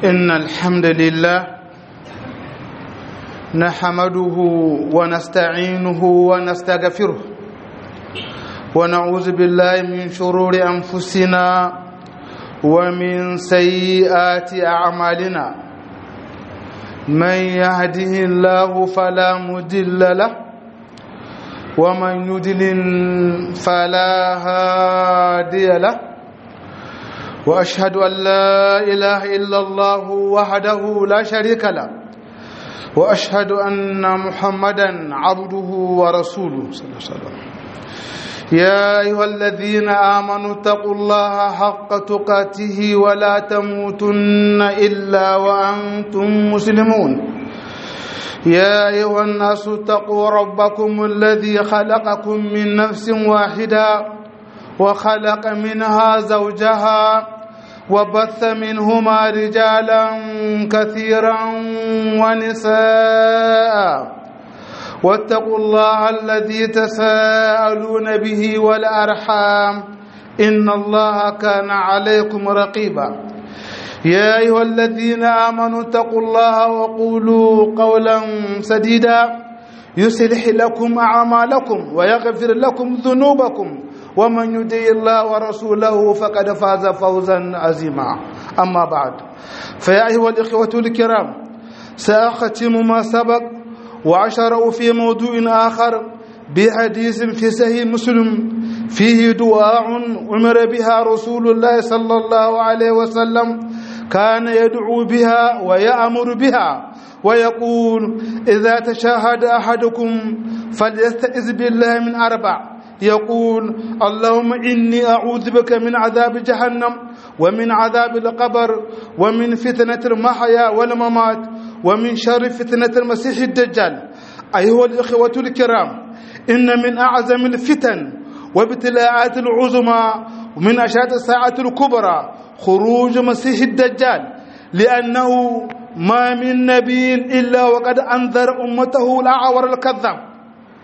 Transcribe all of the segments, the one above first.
إن الحمد لله نحمده ونستعينه ونستغفره ونعوذ بالله من شرور أنفسنا ومن سيئات أعمالنا من يهده الله فلا مضل له ومن يضلل فلا هادي له وأشهد أن لا إله إلا الله وحده لا شريك له وأشهد أن محمدا عبده ورسوله صلى الله عليه وسلم يا أيها الذين آمنوا اتقوا الله حق تقاته ولا تموتن إلا وأنتم مسلمون يا أيها الناس اتقوا ربكم الذي خلقكم من نفس واحدة وخلق منها زوجها وبث منهما رجالا كثيرا ونساء واتقوا الله الذي تساءلون به والأرحام إن الله كان عليكم رقيبا يا أيها الذين آمنوا اتقوا الله وقولوا قولا سديدا يصلح لكم أعمالكم ويغفر لكم ذنوبكم ومن يطع الله ورسوله فقد فاز فوزا عظيما أما بعد فيا أيها الإخوة الكرام سأختم ما سبق وأشرع في موضوع آخر بحديث في صحيح مسلم فيه دعاء أمر بها رسول الله صلى الله عليه وسلم كان يدعو بها ويأمر بها ويقول إذا تشهد أحدكم فليستعذ بالله من أربع يقول اللهم إني أعوذ بك من عذاب جهنم ومن عذاب القبر ومن فتنة المحيا والممات ومن شر فتنة المسيح الدجال. أيها الإخوة الكرام إن من أعظم الفتن وابتلاءات العظمى ومن أشراط الساعة الكبرى خروج مسيح الدجال لأنه ما من نبي إلا وقد أنذر أمته الأعور الكذاب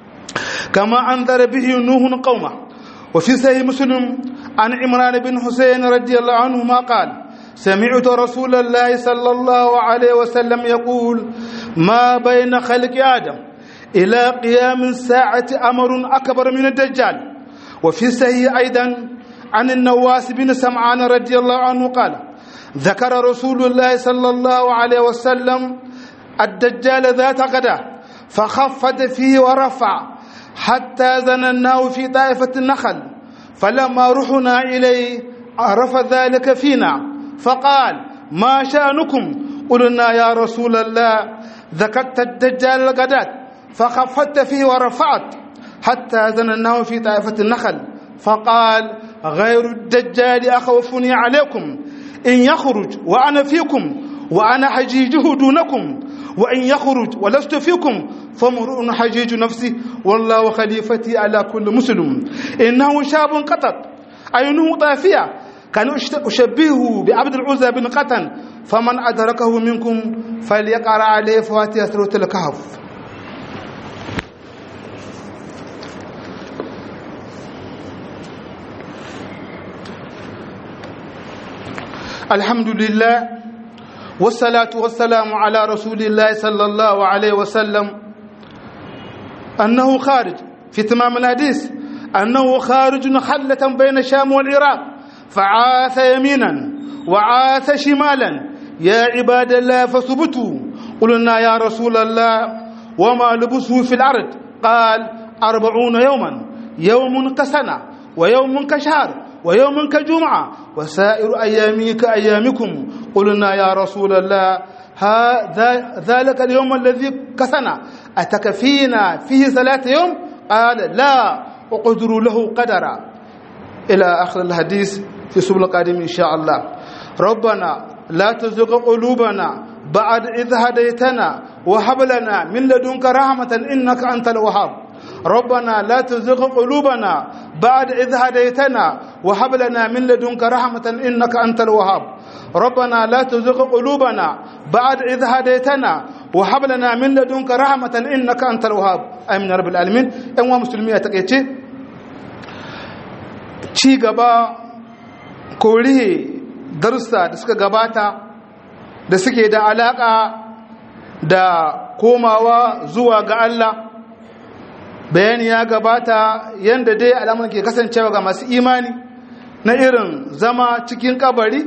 كما أنذر به نوح قومه. وفي صحيح مسلم عن عمران بن حسين رضي الله عنهما قال سمعت رسول الله صلى الله عليه وسلم يقول ما بين خلق آدم إلى قيام الساعة أمر أكبر من الدجال. وفي صحيح أيضا عن النواس بن سمعان رضي الله عنه قال ذكر رسول الله صلى الله عليه وسلم الدجال ذات غدا فخفض فيه ورفع حتى زنناه في طائفة النخل فلما رحنا إليه عرف ذلك فينا فقال ما شأنكم قلنا يا رسول الله ذكرت الدجال الغداة فخفضت فيه ورفعت حتى زنناه في طائفة النخل فقال غير الدجال أخوفني عليكم إن يخرج وأنا فيكم وأنا حجيجه دونكم وإن يخرج ولست فيكم فامرؤ حجيج نفسي والله خليفتي على كل مسلم إنه شاب قطط عينه طافية كان أشبهه بعبد العزى بن قطن فمن أدركه منكم فليقرأ عليه فواتح سورة الكهف. الحمد لله والصلاة والسلام على رسول الله صلى الله عليه وسلم أنه خارج في تمام الحديث أنه خارج خلة بين الشام والعراق فعاث يمينا وعاث شمالا يا عباد الله فثبتوا قلنا يا رسول الله وما لبثه في الأرض قال 40 يوما يوم كسنة ويوم كشهر ويوم كجمعة وسائر أيامي كأيامكم قلنا يا رسول الله ذلك اليوم الذي كسنا أتكفينا فيه 3 يوم قال لا أقدر له قدرا إلى آخر الحديث في سبل القادم إن شاء الله. ربنا لا تزغ قلوبنا بعد إذ هديتنا وهب لنا من لدنك رحمة إنك أنت الوهاب. ربنا لا تزغ قلوبنا بعد إذ هديتنا وهب لنا من لدنك رحمة إنك أنت الوهاب. ربنا لا تزغ قلوبنا بعد إذ هديتنا وهب لنا من لدنك رحمة إنك أنت الوهاب. آمين يا رب العالمين. أيها المسلمين أتقيتي ci gaba korihe darussa da suka gabata da suke da alaƙa da komawa zuwa ga Allah. Bayani ya gabata yadda dai al'amuran ke kasancewa ga masu imani na irin zama cikin kabari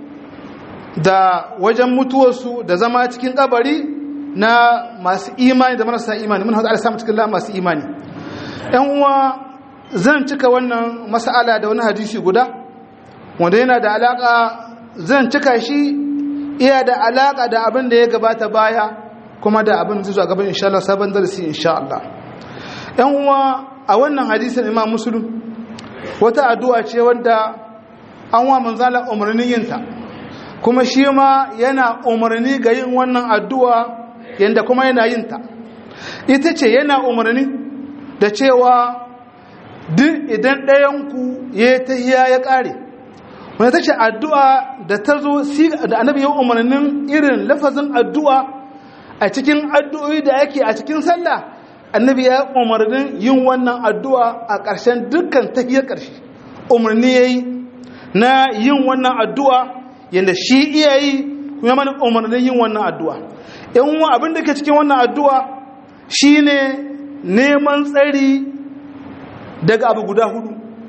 da wajen mutuwarsu da zama cikin kabari na masu imani da marasa imani. Mun haɗa samun cikin masu imani. ‘Yan uwa, zan cika wannan mas'ala da wani hadisi guda wanda yana da alaƙa, zan cika shi iya da alaƙa da abin da ya gabata baya kuma da abin da zuwa gaban insha Allah sabon darasi insha Allah. ‘Yan uwa, a wannan hadisin Imam Muslim wata addu'a ce wanda an wa manzala umarnin yinta, kuma shi ma yana umarni ga yin wannan addu'a yanda kuma yana yinta. Ita ce yana umarni da cewa duk idan ɗayanku ya yi tahiya ya ƙare, wanda ta ce addu'a da ta zo da annabi ya umarnin irin lafazin addu'a a cikin addu'o'i da ake a cikin sallah, annabi ya umarnin yin wannan addu'a a ƙarshen dukkan tahiyar ƙarshe. Umarni ya yi na yin wannan addu'a yadda shi iya yi kuma mana umarnin yin wannan addu'a. ‘Yan uwa, abin da ke cikin wannan addu'a shi ne neman tsari daga abu guda hudu.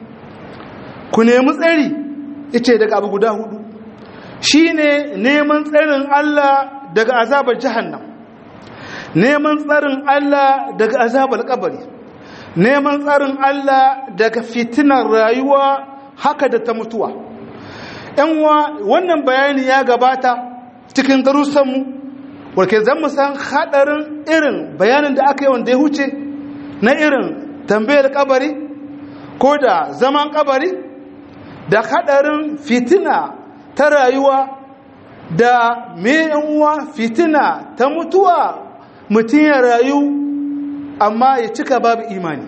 Ku nemi tsari ita daga abu guda hudu, shi ne neman tsarin Allah daga azabar jahannam, neman tsarin Allah daga azabar kabari, neman tsarin Allah daga fitinar rayuwa haka da ta mutuwa. ‘Yan uwa, wannan bayani ya gabata cikin darussanmu, warke zan mu san haɗarin irin bayanin da aka yi wanda ya huce na irin tambayar kabari ko da zaman kabari, da haɗarin fitina ta rayuwa, da me uwa fitina ta mutuwa, mutum ya rayu amma ya cika babu imani.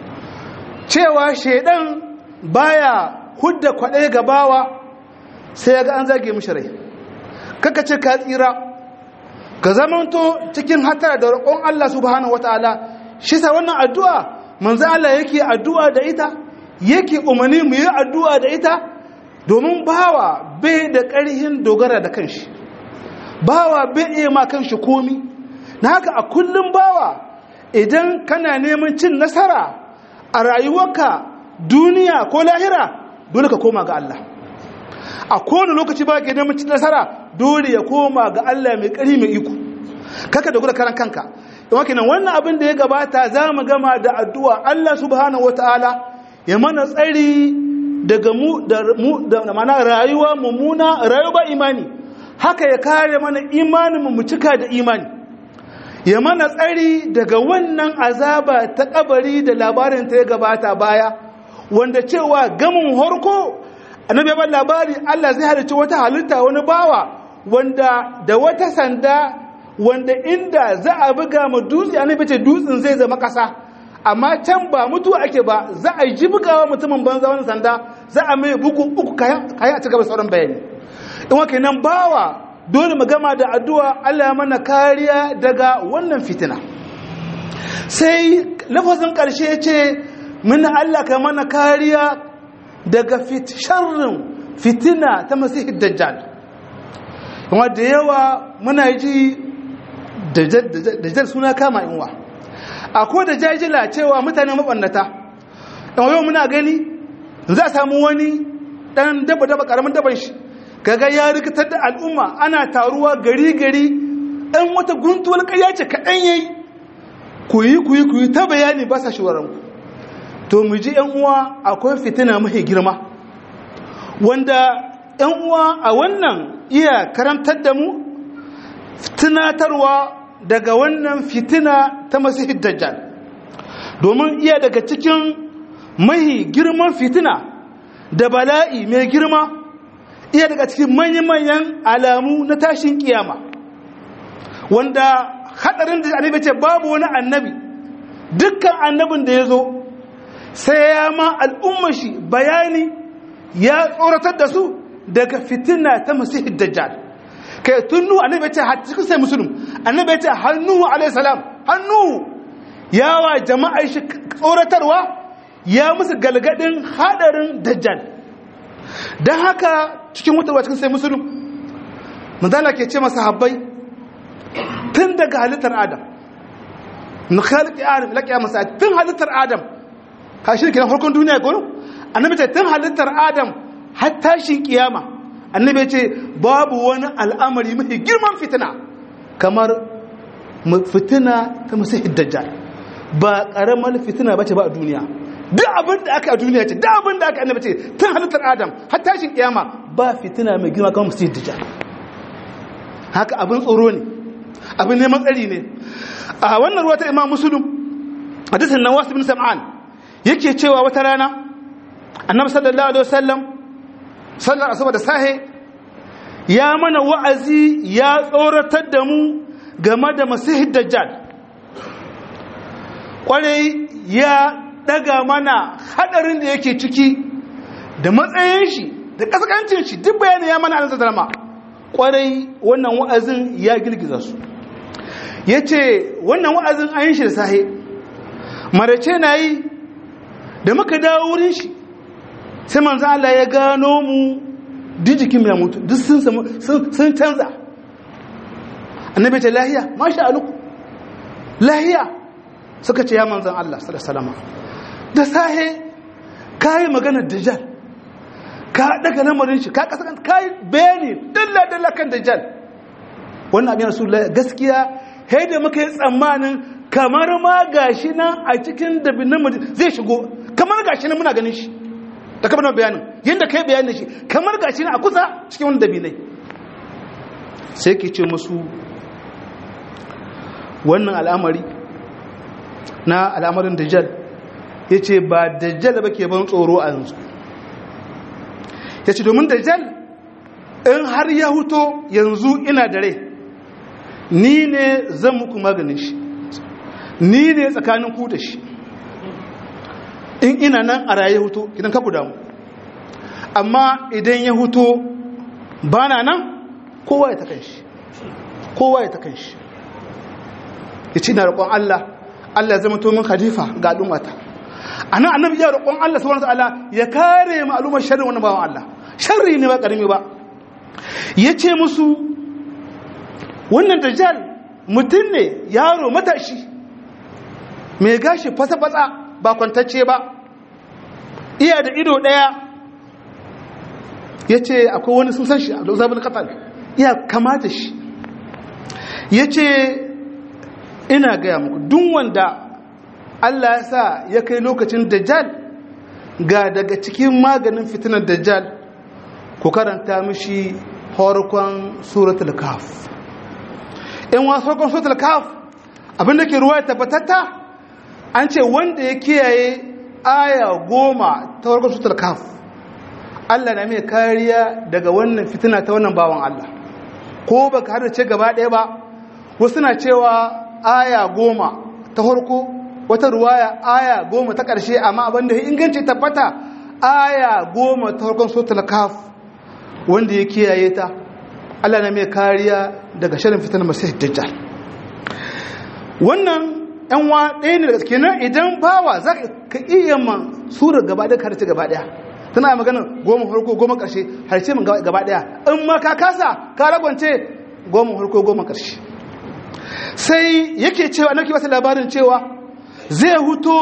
Cewa shaidan baya hudda kwaɗai gabawa sai ya ga an zage mishi rai. Kaka ce ka tsira, ka zamanto cikin hatara da roƙon Allah subhanahu wataala. Shi sa wannan addu'a manzo Allah yake addu'a da ita, yake umarni mu yi addu'a da ita, domin bawa bai da ƙarhin dogara da kanshi, bawa bai iya ma kanshi komi. Na haka a kullum bawa, idan kana neman cin nasara a rayuwarka duniya ko lahira, dole ka koma ga Allah. A kowane lokaci ba ka neman cin nasara, dole ya koma ga Allah mai ƙari mai iko, kaka dogara karan kanka. Yawan kenan wannan abin da ya gabata za mu gama da addu'a Allah subhanahu wataala ya mana tsari daga da mana rayuwa mummuna, rayuwa imani, haka ya kare mana imanin mu cika da imani, ya mana tsari daga wannan azaba ta kabari da labarin ta ya gabata baya, wanda cewa gamin harko annabi ya ba labari Allah zai halicci wata halitta, wani bawa wanda da wata sanda wanda inda za a buga ma dutse annabi ce dutsen zai zama kasa, amma can ba mutuwa ake ba, za a ji bugawa mutumin banza wani sanda, za a mai bugu uku kayan a cigaba sauran bayani. In wake nan bawa dole mu gama da addu'a Allah ya mana kariya daga wannan fitina. Sai lafazin ƙarshe ce mun Allah ka mana kariya daga sharrin fitina ta Masihid Dajjal. Kuma da yawa muna ji Dajjal suna kama inwa, akwai da jajila cewa mutane mabannata. Yau muna gani za a samu wani ɗan daba ƙaramin daban shi, kaga ya rikitar da al'umma, ana taruwa gari ɗan wata guntuwar ƙarya ce kaɗan yayi, ku yi ta bayani ba sa shawaranku. To mu ji ‘yan uwa, akwai fitina mafi girma wanda ‘yan uwa a wannan iya karantar da mu tunatarwa daga wannan fitina ta Masihid Dajjal, domin iya daga cikin mai girman fitina da bala'i mai girma, iya daga cikin manyan alamu na tashin kiyama, wanda hadarin da annabi ce babu wani annabi, dukkan annabin da ya zo sai ya ma al'ummar shi bayani, ya tsoratar da su daga fitina ta Masihid Dajjal. Kai tunnu annabi ce cikin sai musulun, annabi ce hannu alayhi salam, hannu yawa jama'a shi tsoratarwa, ya musu galgadin hadarin Dajjal. Dan haka cikin wutarwa cikin sai musulun manzala ke ce masa habbai tun daga halittar adam na khalqi adam la qiyamah sa tun halittar adam ka shi kenan farkon duniya ko annabi ce tun halittar adam har tashin kiyama annabi ce babu wani al'amari mai girman fitina kamar fitina ta masihid dajjal ba karamar fitina bace ba a duniya duk abin da aka a duniya ce duk abin da aka annabi ce tun halittar adam har tashin kiyama ba fitina mai girma kamar masihid dajjal haka abin tsoro ne abin neman tsari ne a wannan ruwa ta imam muslim hadisin nawas bin sam'an yake cewa wata rana annabi sallallahu alaihi wasallam sallar asuba da sahe ya mana wa'azi ya tsoratar da mu game da masihid dajjal kwarai ya daga mana hadarin da yake ciki da matsayin shi da kaskancin shi duk bayani ya mana annabi sallama kwarai wannan wa'azin ya girgiza su yace wannan wa'azin ayin shi da sahe marace nayi da muka dawo wurin shi sai manzo Allah ya gano mu dijikin ya mutu duk sun canza annabi ta lahiya masha Allah lahiya suka ce ya manzon Allah sallallahu alaihi wasallam da sahe kai maganar dajjal ka daga lamarin shi ka kasan kai bayani dalla kan dajjal wannan abin rasulullahi gaskiya sai da muka yi tsammanin kamar ma gashi nan a cikin dabinin zai shigo kamar gashi nan muna ganin shi da kamar bayanin yadda kai bayanin shi kamar gashi nan a kusa cikin wani dabinai sai ke ce musu wannan al'amari na al'amarin dajjal ya ce ba dajjal ba ke ban tsoro a yanzu ya ce domin dajjal in har ya huto yanzu ina da rai ni ne zan muku maganin shi ni ne tsakanin ku da shi in ina nan a raye huto idan ka ku damu amma idan ya huto ba na nan kowa ya ta kan shi kowa ya ta kan shi ya ce na roƙon Allah Allah ya zama tomin khalifa ga al'ummata ana annabi ya roƙon Allah subhanahu wataala ya kare mu al'ummar sharri wannan bawan Allah sharri ne ba karimi ba yace musu wannan dajjal mutum ne yaro matashi mai gashi fasa-fasa ba kwantacce ba iya da ido daya yace akwai wani sun san shi Abdul Zabul Qatal iya kamata shi yace ina gaya muku duk wanda Allah ya sa ya kai lokacin dajjal ga daga cikin maganin fitinar dajjal ku karanta mishi farkon suratul kahf in wa farkon suratul kahf abinda ke ruwaya tabbatatta an ce wanda ya kiyaye aya 10 ta farkon suratul kahf Allah na mai kariya daga wannan fitina ta wannan bawan Allah ko baka har ce gaba ɗaya ba wasu na cewa aya 10 ta farko wata ruwaya aya 10 ta ƙarshe amma abinda ya inganci tabbata aya 10 ta farkon suratul kahf wanda ya kiyaye ta Allah na mai kariya daga shirin fitar masih dajjal wannan ɗan wa ɗaya ne daga cikin idan bawa za ka iya man surar gaba ɗaya harshe gaba ɗaya tana magana 10 farko 10 ƙarshe harshe man gaba ɗaya in ma ka kasa ka ragwance 10 farko 10 ƙarshe sai yake cewa nake masa labarin cewa zai huto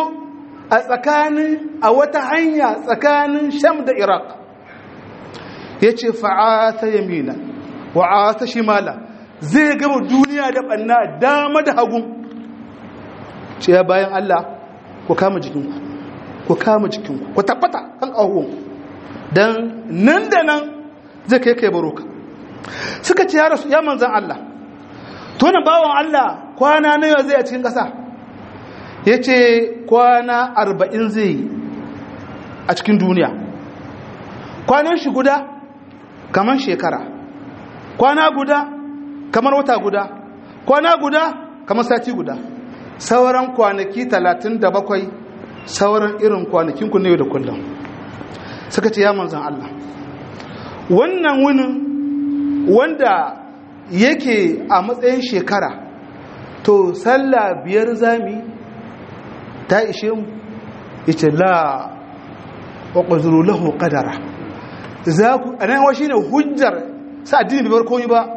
a wata hanya tsakanin Sham da Iraq yace fa'ata yamina wa'ata shimala zai gama duniya da banna dama da hagu ce ya bayan Allah ku kama jikinku ku tabbata kan ƙahon dan nan da nan zai kai baroka suka ce ya manzan Allah to nan bawon Allah kwana nawa zai a cikin ƙasa yace kwana 40 zai a cikin duniya kwanan shi guda kamar shekara kwana guda kamar wata guda kwana guda kamar sati guda sauran kwanaki 37 sauran irin kwanakin ku ne da kullum suka ce ya manzan Allah wannan wunin wanda yake a matsayin shekara to sallah 5 zami ta ishe mu yace la wa qadru lahu qadara zaku anan wa shine hujjar sa addini bai bar komai ba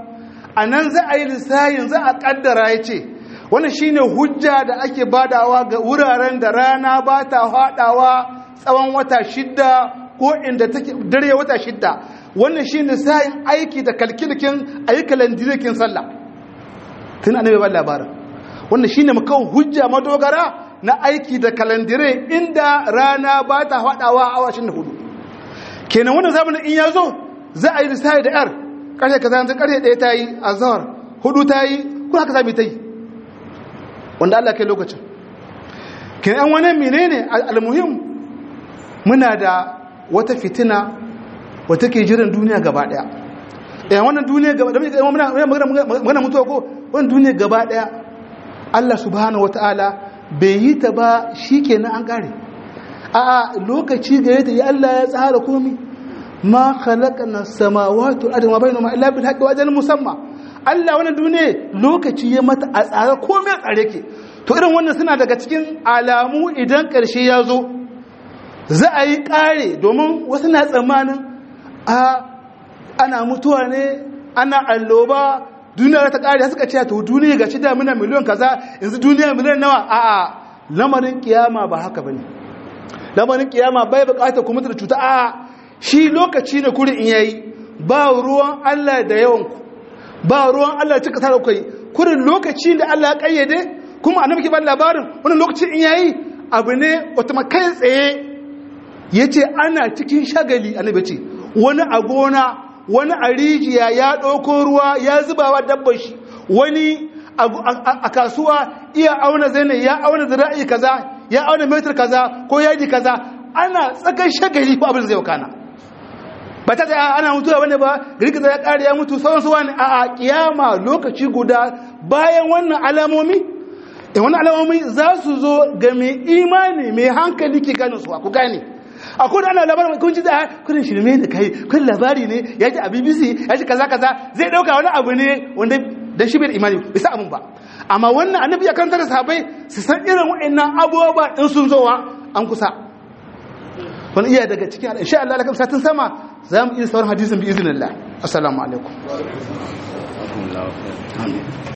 anan za a yi lissayin za a kaddara yace wannan shine hujja da ake badawa ga wuraren da rana ba ta hadawa tsawon wata 6 ko inda take dare wata 6 wannan shine lissayin aiki da kalkilkin ayi kalandirikin sallah tun annabi ba labarin wannan shine mukan hujja madogara na aiki da kalandire inda rana ba ta hadawa a 24 kenan wannan zamanin in yazo za a yi lissayi da yar karshe kaza yanzu karshe 1 tayi azhar 4 tayi ko haka zabi tayi wanda Allah kai lokacin kenan wannan menene almuhim muna da wata fitina wata ke jiran duniya gaba daya wannan duniya gaba daya muna mutuwa ko wannan duniya gaba daya Allah subhanahu wataala bai yi ta ba shikenan an kare a lokaci gare ta ya Allah ya tsara komai ma khalaqna samawati wal ardi ma bainahuma illa bil haqqi wa ajalin musamma Allah wannan duniya lokaci ya mata a tsara komai a tsare ke to irin wannan suna daga cikin alamu idan karshe ya zo za a yi kare domin wasu na tsammanin ana mutuwa ne ana alloba duniya ta kare suka ce to duniya ga da muna miliyan kaza yanzu duniya miliyan nawa a'a lamarin kiyama ba haka bane lamarin kiyama bai bukatar kuma da cuta a'a shi lokaci ne kuri in yayi ba ruwan Allah da yawan ku ba ruwan Allah cika tare kai kurin lokaci da Allah ya kayyade kuma annabi ke ba labarin wannan lokaci in yayi abu ne wata makai tsaye yace ana cikin shagali annabi ce wani a gona wani a rijiya ya ɗauko ruwa ya zubawa dabbar shi wani a kasuwa iya auna zane ya auna zira'i kaza ya auna metar kaza ko yaji kaza ana tsakan shagali ko abin zai wakana ba ta tsaya ana mutuwa wani ba gari kaza ya ƙari ya mutu sauransu wani a kiyama lokaci guda bayan wannan alamomi wannan alamomi za su zo ga mai imani mai hankali ke gane su ku gane akwai ana labarin kun ji da kudin shirme da kai kun labari ne ya ji a BBC ya ji kaza kaza zai dauka wani abu ne wanda da shi bai imani bisa abun ba amma wannan annabi ya karanta da sahabbai su san irin wa'annan abubuwa in sun zowa an kusa wani iya daga cikin insha Allah lakan satin sama za mu iya sauran hadisin bi iznillah assalamu alaikum